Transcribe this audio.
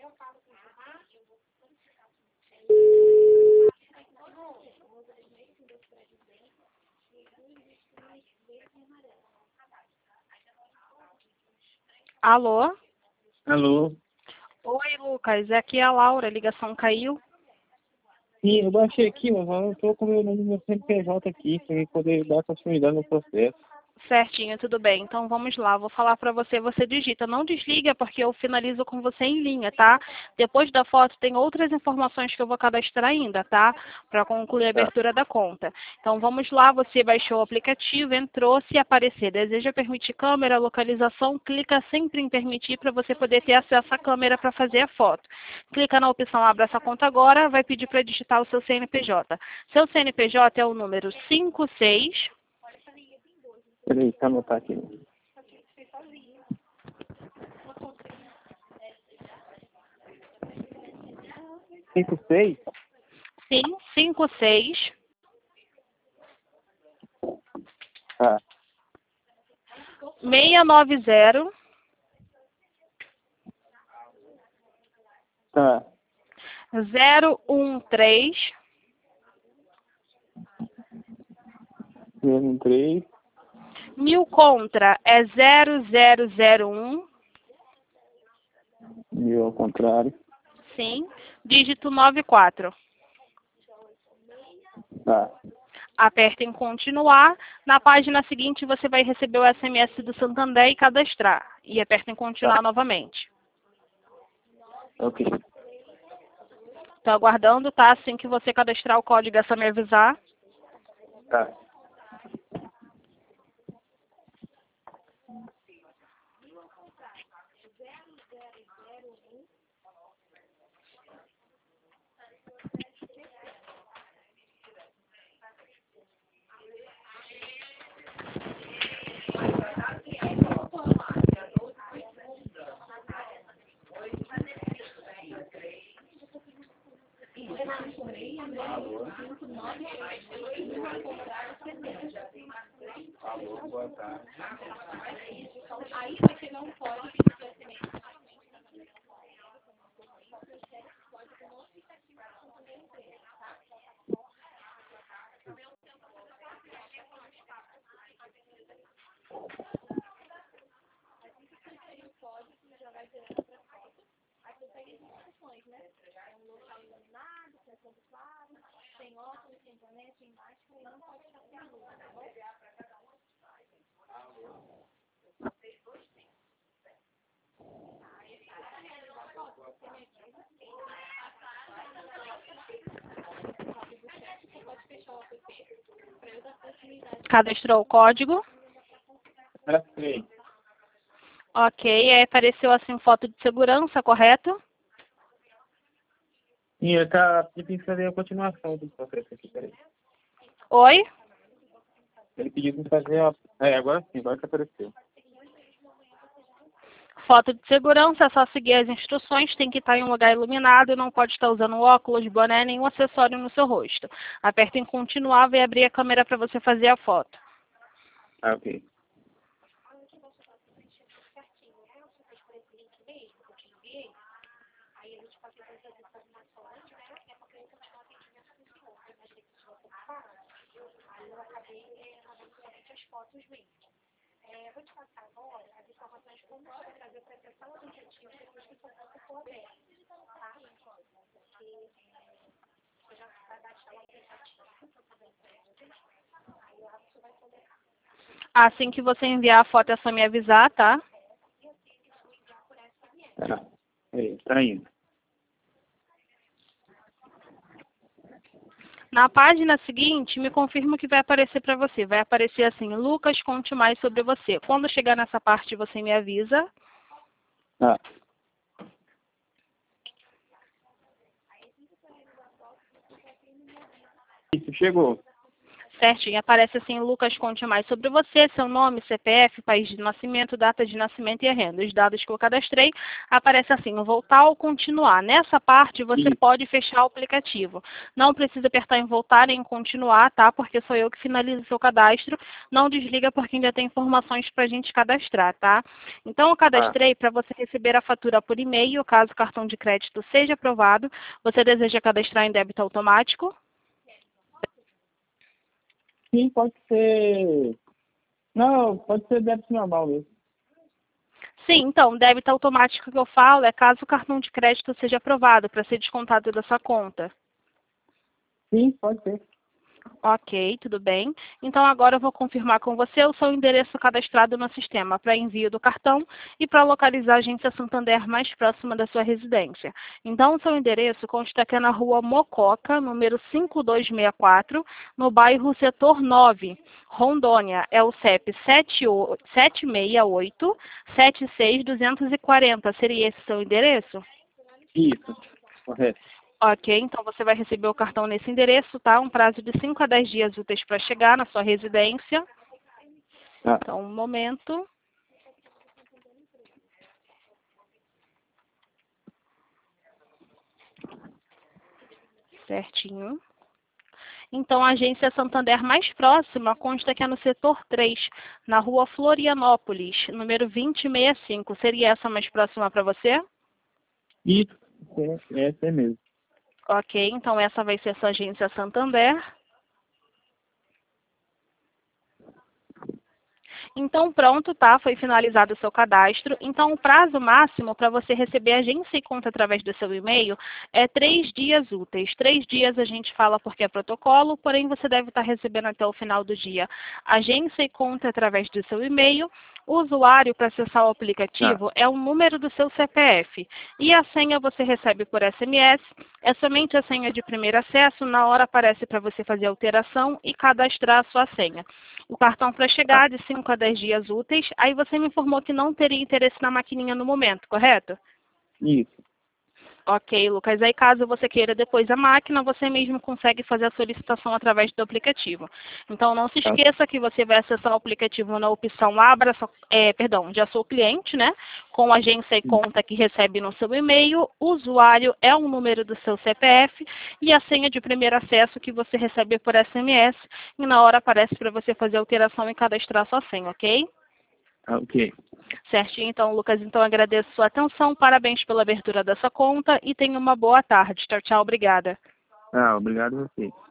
Alô? Alô? Oi, Lucas. Aqui é a Laura. A ligação caiu. Sim, eu baixei aqui, mas eu não estou com o meu nome do meu CNPJ aqui, para poder dar continuidade no processo. Certinho, tudo bem. Então vamos lá, vou falar para você, você digita. Não desliga porque eu finalizo com você em linha, tá? Depois da foto tem outras informações que eu vou cadastrar ainda, tá? Para concluir a Tá. abertura da conta. Então vamos lá, você baixou o aplicativo, entrou, se aparecer, deseja permitir câmera, localização, clica sempre em permitir para você poder ter acesso à câmera para fazer a foto. Clica na opção abra essa conta agora, vai pedir para digitar o seu CNPJ. Seu CNPJ é o número 56... Peraí, deixa eu anotar aqui. 56? Sim, 56... Tá. 690 Tá. 013 03. Mil contra é 0001. Mil ao contrário. Sim. Dígito 94. Tá. Aperta em continuar. Na página seguinte você vai receber o SMS do Santander e cadastrar. E aperta em continuar novamente. Ok. Estou aguardando, tá? Assim que você cadastrar o código é só me avisar. Tá. Alô, boa tarde. Aí você não pode pedir SMS. Cadastrou o código. Sim. Ok. Aí apareceu assim foto de segurança, correto? Sim, eu tá pedindo pra fazer a continuação do processo aqui, peraí. Oi? Ele pediu pra fazer a... agora sim, agora que apareceu. Foto de segurança, é só seguir as instruções, tem que estar em um lugar iluminado, não pode estar usando óculos, boné, nenhum acessório no seu rosto. Aperta em continuar, vai abrir a câmera para você fazer a foto. Ah, ok. Assim que você enviar a foto é só me avisar, tá? Tá. Tá indo. Na página seguinte, me confirma o que vai aparecer para você. Vai aparecer assim, Lucas, conte mais sobre você. Quando chegar nessa parte, você me avisa. Tá. Isso, chegou. Certinho, aparece assim, Lucas, conte mais sobre você, seu nome, CPF, país de nascimento, data de nascimento e a renda. Os dados que eu cadastrei, aparece assim, voltar ou continuar. Nessa parte, você Isso. pode fechar o aplicativo. Não precisa apertar em voltar nem em continuar, tá? Porque sou eu que finalizo o seu cadastro. Não desliga porque ainda tem informações para a gente cadastrar, tá? Então, eu cadastrei para você receber a fatura por e-mail, caso o cartão de crédito seja aprovado. Você deseja cadastrar em débito automático? Sim, pode ser. Não, pode ser débito normal mesmo. Sim, então, débito automático que eu falo é caso o cartão de crédito seja aprovado para ser descontado da sua conta. Sim, pode ser. Ok, tudo bem. Então agora eu vou confirmar com você o seu endereço cadastrado no sistema para envio do cartão e para localizar a agência Santander mais próxima da sua residência. Então o seu endereço consta que é na rua Mococa, número 5264, no bairro Setor 9, Rondônia. É o CEP 768-76240. Seria esse o seu endereço? Isso, correto. Ok, então você vai receber o cartão nesse endereço, tá? Um prazo de 5 a 10 dias úteis para chegar na sua residência. Tá. Então, um momento. Certinho. Então, a agência Santander mais próxima consta que é no setor 3, na rua Florianópolis, número 2065. Seria essa mais próxima para você? Isso, essa é mesmo. Ok, então essa vai ser a sua agência Santander. Então, pronto, tá? Foi finalizado o seu cadastro. Então, o prazo máximo para você receber agência e conta através do seu e-mail é 3 dias úteis. 3 dias a gente fala porque é protocolo, porém você deve estar recebendo até o final do dia agência e conta através do seu e-mail. O usuário para acessar o aplicativo é o número do seu CPF. E a senha você recebe por SMS. É somente a senha de primeiro acesso. Na hora aparece para você fazer a alteração e cadastrar a sua senha. O cartão para chegar de 5 a 10 dias úteis. Aí você me informou que não teria interesse na maquininha no momento, correto? Isso. Ok, Lucas. Aí caso você queira depois a máquina, você mesmo consegue fazer a solicitação através do aplicativo. Então não se Tá. esqueça que você vai acessar o aplicativo na opção Abra, já sou cliente, né? Com agência e conta que recebe no seu e-mail. O usuário é o número do seu CPF e a senha de primeiro acesso que você recebe por SMS. E na hora aparece para você fazer a alteração e cadastrar sua senha, ok? Ok. Certinho, então, Lucas, então agradeço sua atenção, parabéns pela abertura dessa conta e tenha uma boa tarde. Tchau, tchau, obrigada. Obrigado a você.